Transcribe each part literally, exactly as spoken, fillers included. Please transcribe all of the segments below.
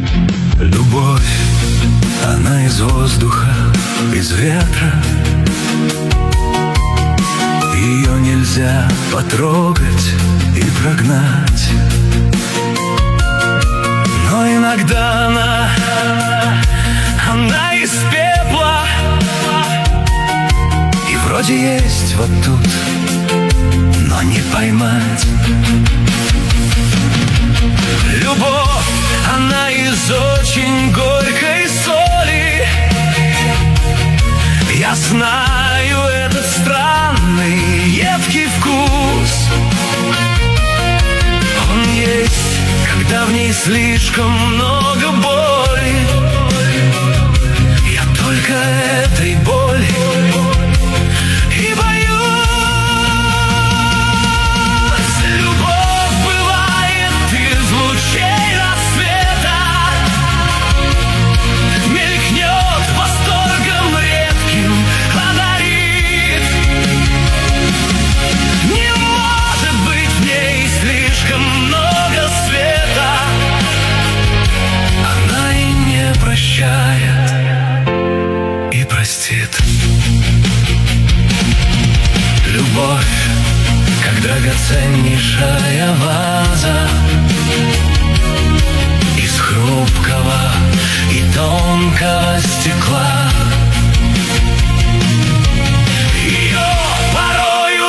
Любовь, она из воздуха, из ветра. Ее нельзя потрогать и прогнать. Но иногда она, она из пепла. И вроде есть вот тут, но не поймать. Любовь, она из очень горькой соли. Я знаю этот странный едкий вкус. Он есть, когда в ней слишком много боли. Я только этой боли и боюсь. Любовь бывает из лучей рассвета, мелькнет восторгом редким, одарит. Не может быть в ней слишком много света. Она и не прощает, и простит. Любовь, как драгоценнейшая ваза из хрупкого и тонкого стекла. Ее порою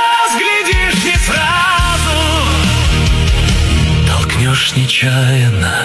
разглядишь не сразу, толкнешь нечаянно